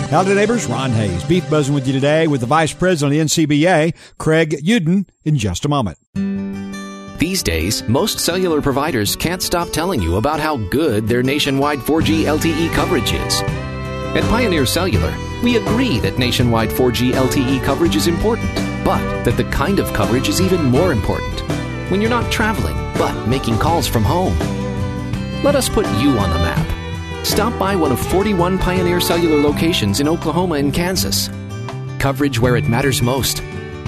Howdy, neighbors. Ron Hayes, Beef Buzzing with you today with the Vice President of the NCBA, Craig Uden, in just a moment. These days, most cellular providers can't stop telling you about how good their nationwide 4G LTE coverage is. At Pioneer Cellular, we agree that nationwide 4G LTE coverage is important, but that the kind of coverage is even more important when you're not traveling, but making calls from home. Let us put you on the map. Stop by one of 41 Pioneer Cellular locations in Oklahoma and Kansas. Coverage where it matters most.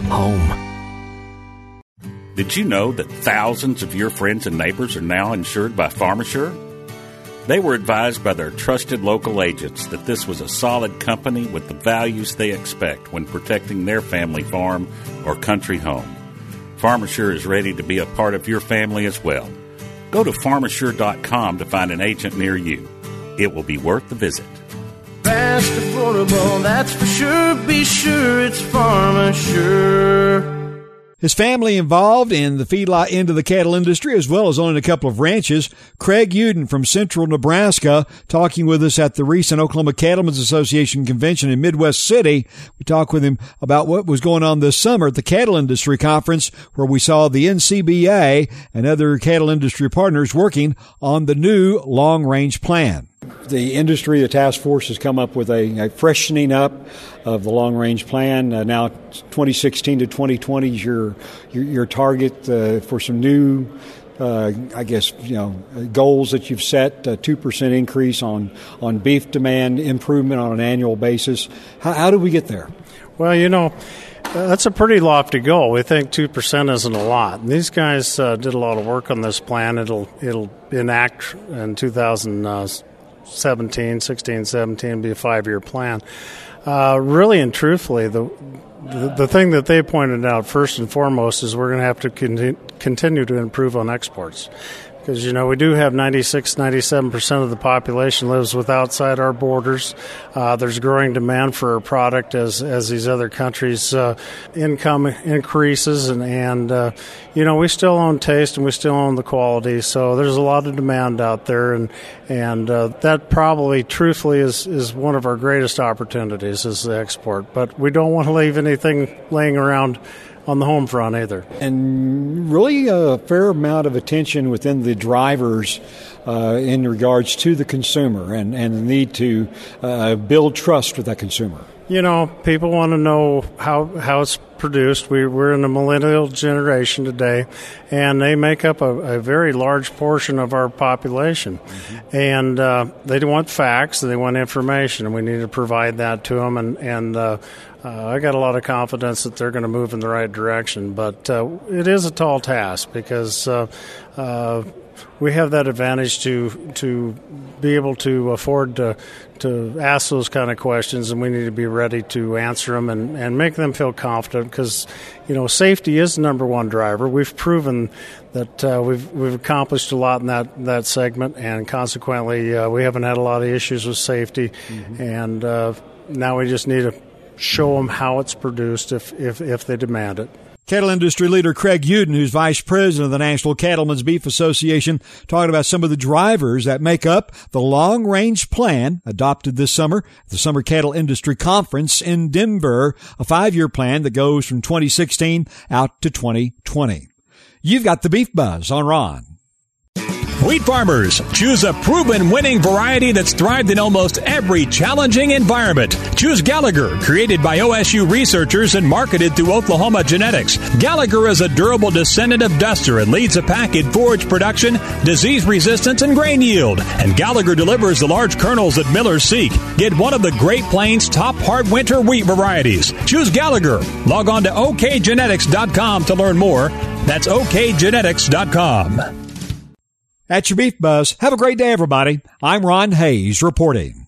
Home. Did you know that thousands of your friends and neighbors are now insured by PharmaSure? They were advised by their trusted local agents that this was a solid company with the values they expect when protecting their family farm or country home. PharmaSure is ready to be a part of your family as well. Go to PharmaSure.com to find an agent near you. It will be worth the visit. Fast, affordable, that's for sure. Be sure it's PharmaSure. His family involved in the feedlot end of the cattle industry, as well as owning a couple of ranches. Craig Uden from Central Nebraska, talking with us at the recent Oklahoma Cattlemen's Association convention in Midwest City. We talked with him about what was going on this summer at the Cattle Industry Conference, where we saw the NCBA and other cattle industry partners working on the new long-range plan. The industry, the task force, has come up with a freshening up of the long-range plan. Now, 2016 to 2020 is your target for some new, goals that you've set. 2% increase on beef demand, improvement on an annual basis. How do we get there? Well, that's a pretty lofty goal. We think 2% isn't a lot. And these guys did a lot of work on this plan. It'll enact in 2016, 17, be a 5-year plan. Really and truthfully, the thing that they pointed out first and foremost is we're going to have to continue to improve on exports. Because, we do have 97% of the population lives outside our borders. There's growing demand for our product as these other countries' income increases. And we still own taste and we still own the quality. So there's a lot of demand out there. And that probably, truthfully, is one of our greatest opportunities is the export. But we don't want to leave anything laying around on the home front either. And really a fair amount of attention within the drivers in regards to the consumer and the need to build trust with that consumer. People want to know how it's produced. We're in a millennial generation today, and they make up a very large portion of our population. Mm-hmm. And they want facts, and they want information, and we need to provide that to them. And I got a lot of confidence that they're going to move in the right direction. But it is a tall task because we have that advantage to be able to afford to ask those kind of questions, and we need to be ready to answer them and make them feel confident because, safety is the number one driver. We've proven that we've accomplished a lot in that segment, and consequently we haven't had a lot of issues with safety. Mm-hmm. And now we just need to show them how it's produced if they demand it. Cattle industry leader Craig Uden, who's vice president of the National Cattlemen's Beef Association, talking about some of the drivers that make up the long-range plan adopted this summer at the Summer Cattle Industry Conference in Denver, a 5-year plan that goes from 2016 out to 2020. You've got the Beef Buzz on Ron. Wheat farmers, choose a proven winning variety that's thrived in almost every challenging environment. Choose Gallagher, created by OSU researchers and marketed through Oklahoma Genetics. Gallagher is a durable descendant of Duster and leads a pack in forage production, disease resistance, and grain yield. And Gallagher delivers the large kernels that millers seek. Get one of the Great Plains top hard winter wheat varieties. Choose Gallagher. Log on to okgenetics.com to learn more. That's okgenetics.com. That's your Beef Buzz. Have a great day, everybody. I'm Ron Hayes reporting.